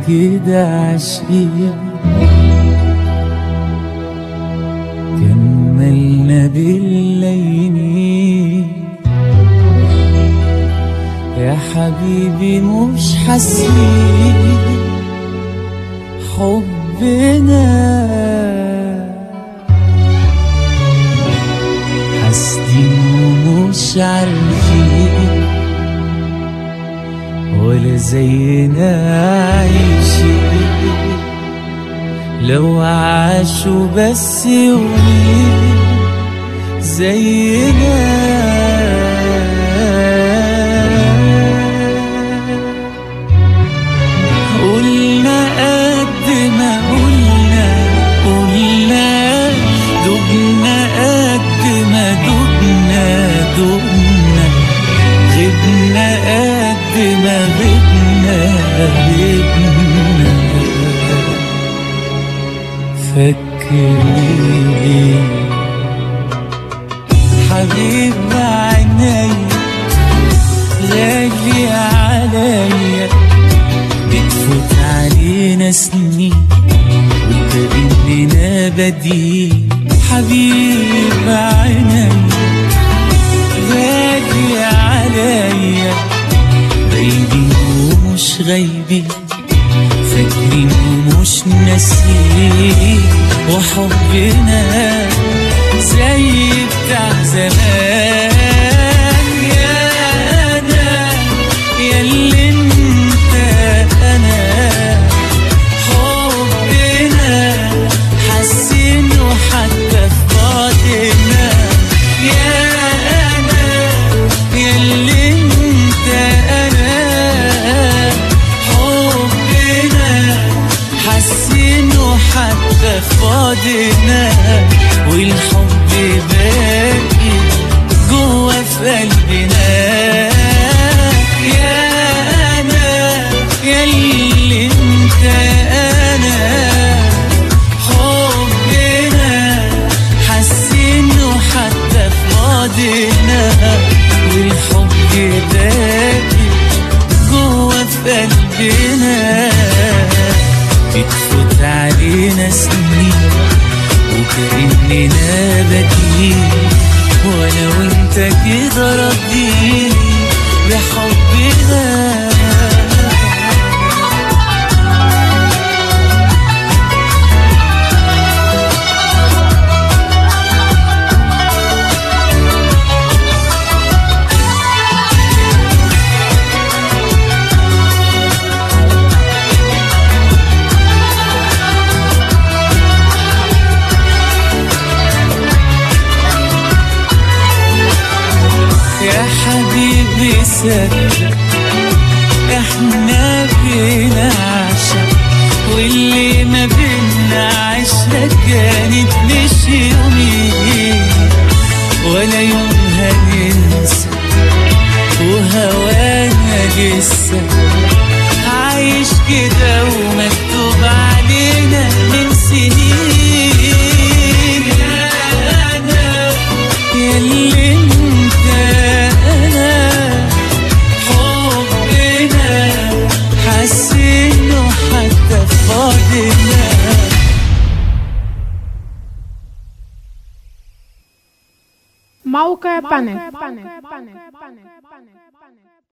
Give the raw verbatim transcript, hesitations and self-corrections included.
كده عشقي كملنا بالليل يا حبيبي، مش حاسين حبنا، حاسين ومش عارفين ولا زينا عايشين. لو عاشوا بس يومين زينا قلنا قد ما قلنا قلنا دبنا قد ما دبنا دبنا غبنا قد ما غبنا غبنا. فكرني حبيب عيني غالي عليا، بتفوت علينا سنين وكأننا بديل. حبيب عيني غالي عليا، غايبين ومش غايبين، فاكرين ومش ناسيين، وحبنا زي بتاع زمان. يا أنا يا اللي انت أنا، حبنا حاسينه حتى في بعدنا. يا أنا يا اللي انت أنا، حبنا حاسينه حتى في بعدنا، والحب باقي جوا في قلبنا. يا أنا يا اللي انت أنا، حبنا حاسينه حتى في بعدنا، والحب باقي جوا في قلبنا. بتفوت علينا سنين وكأننا بديل، وانا وانت كده راضيين بحبنا. يا حبيبي صدق احنا بنعشق، واللي ما بينا عشرة كانت مش يومين ولا يوم هننسى، وهوانا لسه عايش كده ومكتوب علينا من سنين. يا أنا يا اللي انت أنا، حبنا حاسينه حتى في بعدنا. موقع بانل.